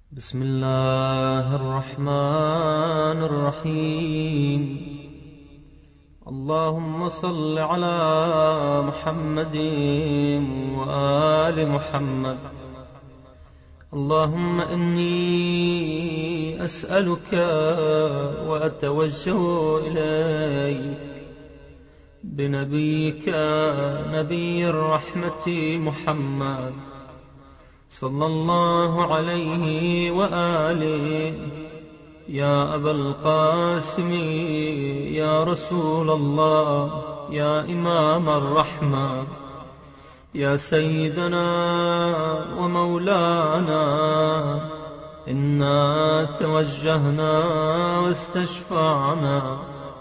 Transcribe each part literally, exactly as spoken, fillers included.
بسم الله الرحمن الرحيم. اللهم صل على محمد وآل محمد. اللهم إني أسألك وأتوجه إليك بنبيك نبي الرحمة محمد صلى الله عليه وآله. يا أبا القاسم يا رسول الله يا إمام الرحمة يا سيدنا ومولانا، إنا توجهنا واستشفعنا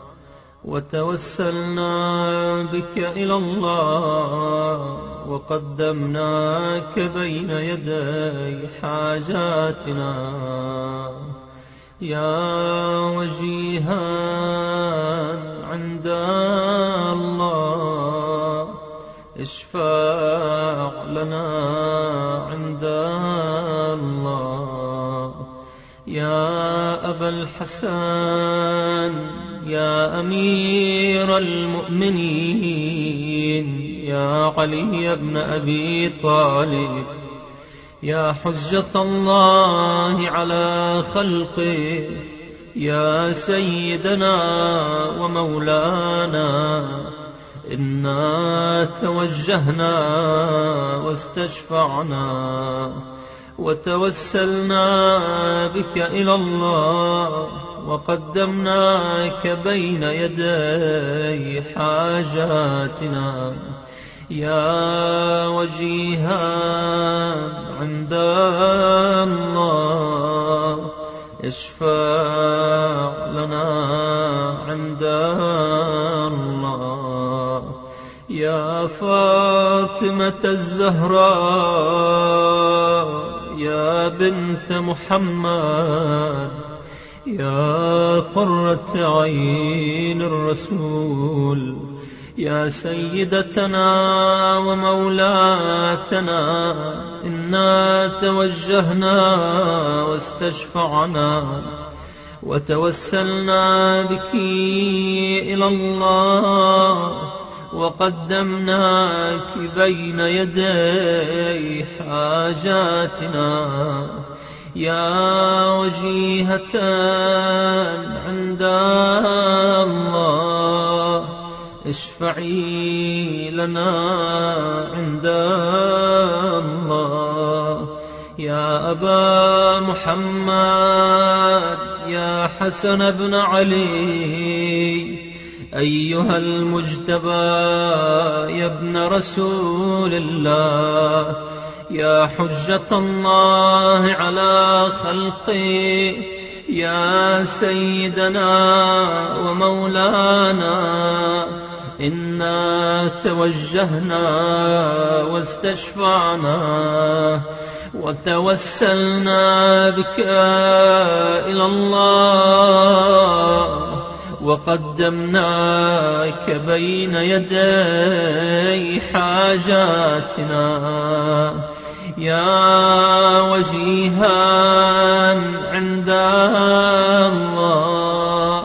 وتوسلنا بك إلى الله وقدمناك بين يدي حاجاتنا. يا وجيها عند الله اشفع لنا عند الله. يا أبا الحسن يا أمير المؤمنين يا علي بن أبي طالب، يا حجة الله على خلقه، يا سيدنا ومولانا، إنا توجهنا واستشفعنا وتوسلنا بك إلى الله وقدمناك بين يدي حاجاتنا. يا وجيها عند الله اشفع لنا عند الله. يا فاطمة الزهراء يا بنت محمد، يا قرة عين الرسول، يا سيدتنا ومولاتنا، إنا توجهنا واستشفعنا وتوسلنا بك إلى الله وقدمناك بين يدي حاجاتنا. يا وجيهة عند الله اشفعي لنا عند الله. يا أبا محمد يا حسن بن علي أيها المجتبى يا ابن رسول الله، يا حجة الله على خلقه، يا سيدنا ومولانا، إنا توجهنا واستشفعنا وتوسلنا بك إلى الله وقدمناك بين يدي حاجاتنا. يا وجيها عند الله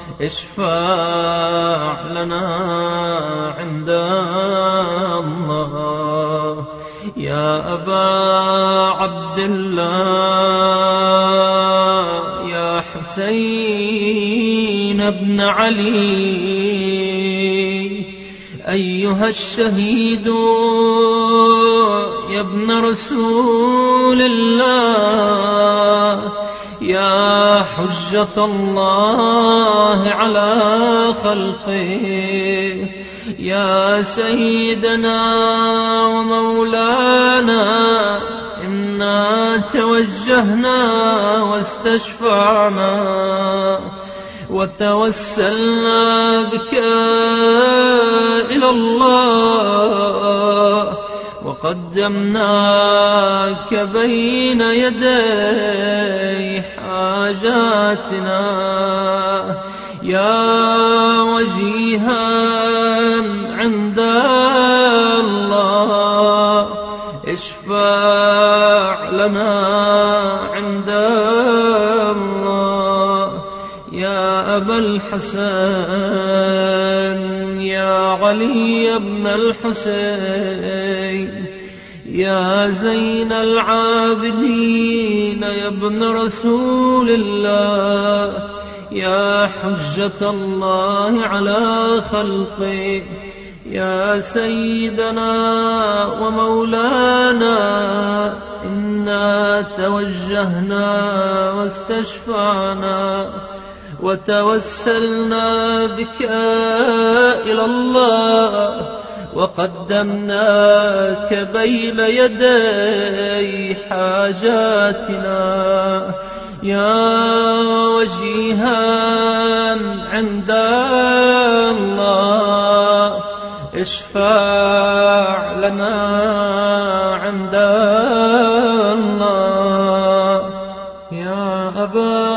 اشفع لنا عند الله. يا أبا عبد الله يا حسين بن علي أيها الشهيد يا ابن رسول الله، يا حجة الله على خلقه، يا سيدنا ومولانا، إنا توجهنا واستشفعنا وتوسلنا بك إلى الله وقدمناك بين يدي حاجاتنا. يا وجيها عند الله اشفع لنا عند عند الله. يا أبا الحسن يا علي بن الحسين يا زين العابدين يا ابن رسول الله، يا حجة الله على خلقه، يا سيدنا ومولانا، إنا توجهنا واستشفعنا وتوسلنا بك إلى الله، وقدمناك بين يدي حاجاتنا. يا وجيها عند الله اشفع لنا عند الله. يا أبا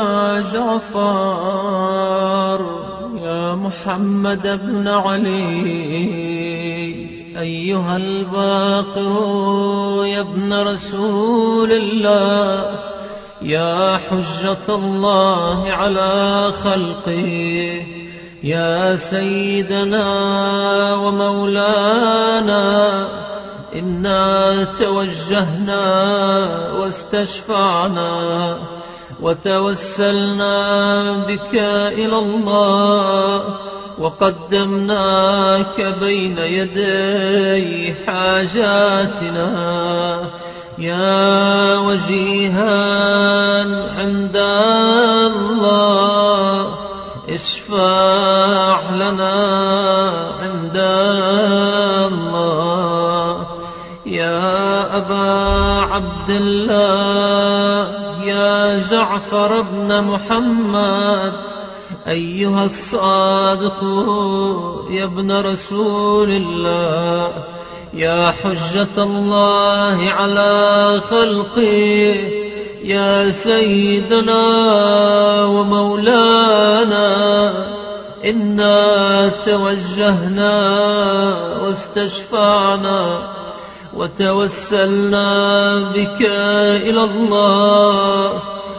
جعفر يا محمد بن علي أيها الباقر يا ابن رسول الله، يا حجة الله على خلقه، يا سيدنا ومولانا، إنا توجهنا واستشفعنا وتوسلنا بك إلى الله، وقدمناك بين يدي حاجاتنا. يا وجيها عند الله اشفع لنا عند الله. يا أبا عبد الله يا جعفر بن محمد أيها الصادق يا ابن رسول الله، يا حجة الله على خلقه، يا سيدنا ومولانا، إنا توجهنا واستشفعنا وتوسلنا بك إلى الله،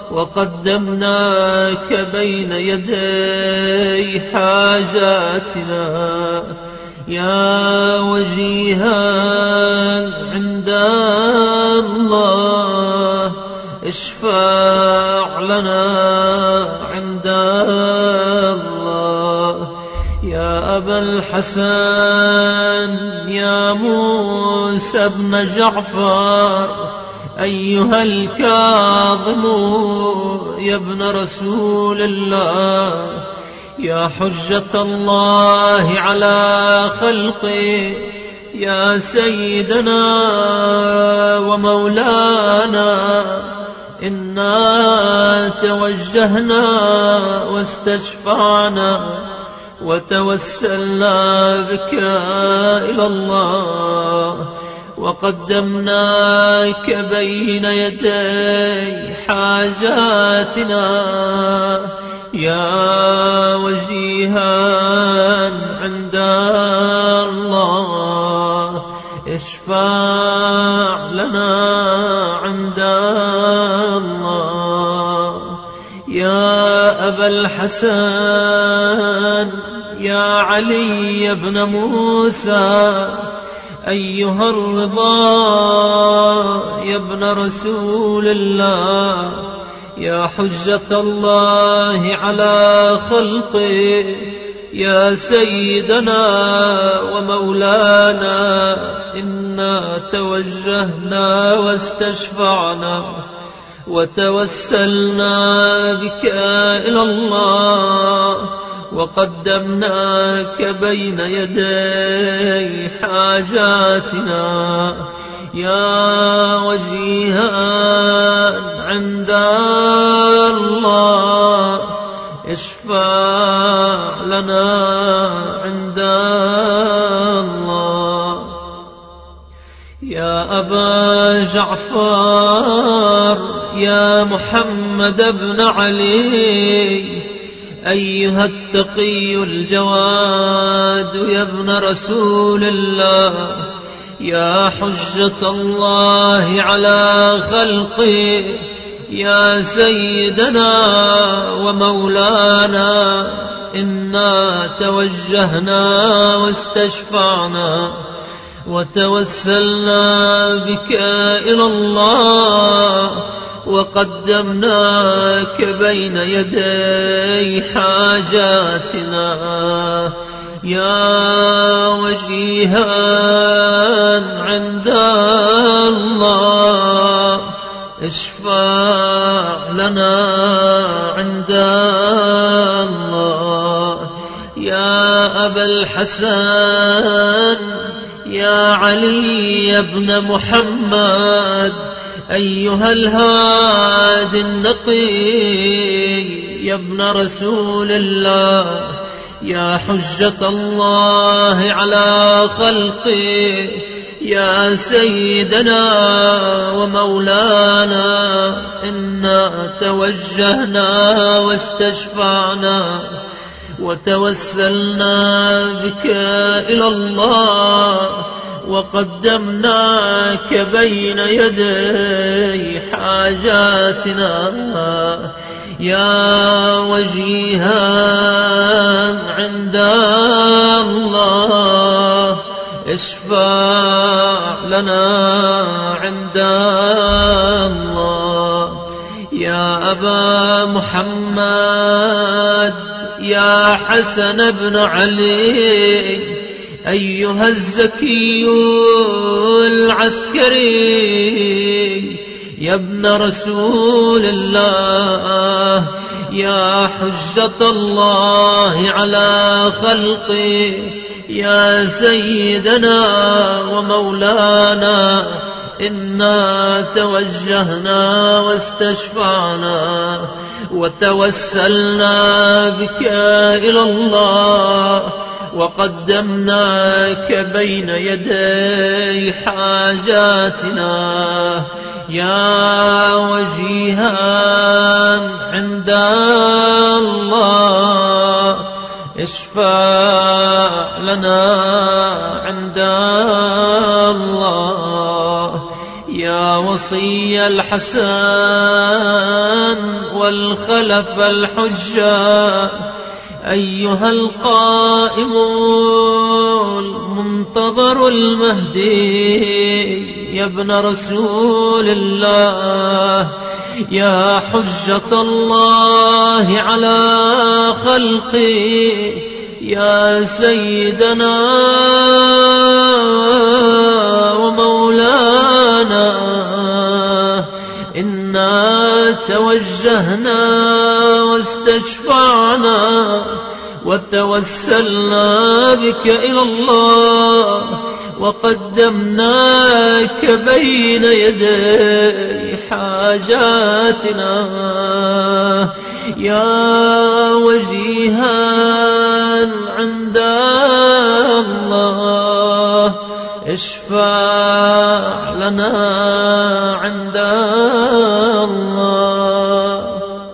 وقدمناك بين يدي حاجاتنا. يا وجيها عند الله اشفع لنا عند الله. يا أبا الحسن يا موسى بن جعفر أيها الكاظم يا ابن رسول الله، يا حجة الله على خلقه، يا سيدنا ومولانا، إنا توجهنا واستشفعنا وتوسلنا بك إلى الله، وقدمناك بين يدي حاجاتنا. يا وجيها عند الله اشفع لنا عند الله. يا أبا الحسن يا علي بن موسى أيها الرضا يا ابن رسول الله، يا حجة الله على خلقه، يا سيدنا ومولانا، إنا توجهنا واستشفعنا وتوسلنا بك إلى الله، وقدمناك بين يدي حاجاتنا. يا وجيها عند الله اشفع لنا عند الله. يا أبا جعفر يا محمد بن علي أيها التقي الجواد يا ابن رسول الله، يا حجة الله على خلقه، يا سيدنا ومولانا إنا توجهنا واستشفعنا وتوسلنا بك إلى الله وقدمناك بين يدي حاجاتنا يا وجيها عند الله اشفع لنا عند الله يا أبا الحسن يا علي بن محمد أيها الهادي النقي يا ابن رسول الله يا حجة الله على خلقه يا سيدنا ومولانا إنا توجهنا واستشفعنا وتوسلنا بك إلى الله وقدمناك بين يدي حاجاتنا يا وجيها عند الله اشفع لنا عند الله يا أبا محمد يا حسن بن علي أيها الزكي العسكري يا ابن رسول الله يا حجة الله على خلقه يا سيدنا ومولانا إنا توجهنا واستشفعنا وتوسلنا بك إلى الله وقدمناك بين يدي حاجاتنا يا وجيها عند الله اشفع لنا عند الله يا وصي الحسن والخلف الحجة أيها القائم المنتظر المهدي يا ابن رسول الله يا حجة الله على خلقه يا سيدنا ومولانا إنا توجهنا واستشفعنا وتوسلنا بك إلى الله وقدمناك بين يدي حاجاتنا يا وجيها عند الله اشفع لنا عند الله.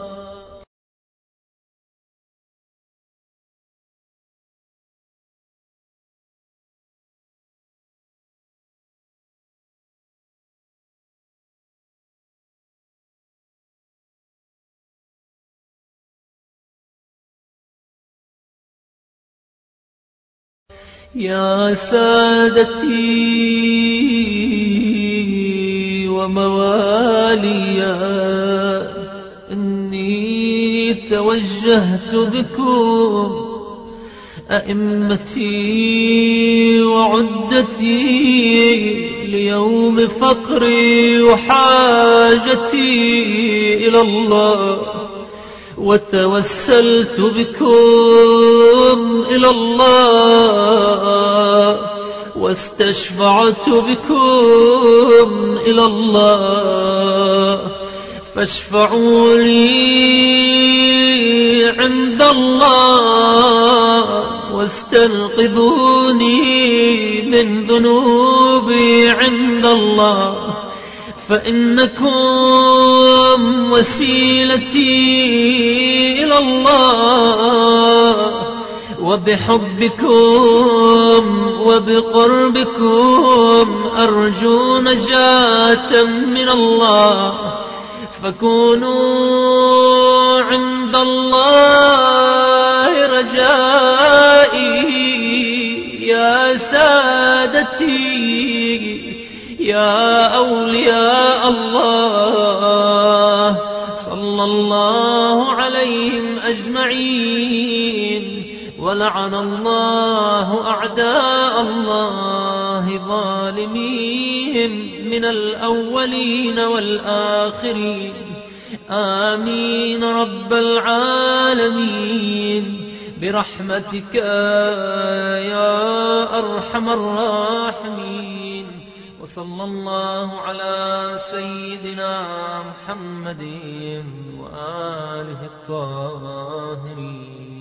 يا سادتي ومواليا إني توجهت بكم أئمتي وعدتي ليوم فقري وحاجتي إلى الله وتوسلت بكم إلى الله واستشفعت بكم إلى الله فاشفعوا لي عند الله واستنقذوني من ذنوبي عند الله فإنكم وسيلتي إلى الله وبحبكم وبقربكم أرجو نجاة من الله فكونوا عند الله رجائي يا سادتي يا أولياء الله صلى الله عليهم أجمعين ولعن الله أعداء الله ظالمين من الأولين والآخرين آمين رب العالمين برحمتك يا أرحم الراحمين. وصلى الله على سيدنا محمد وآله الطاهرين.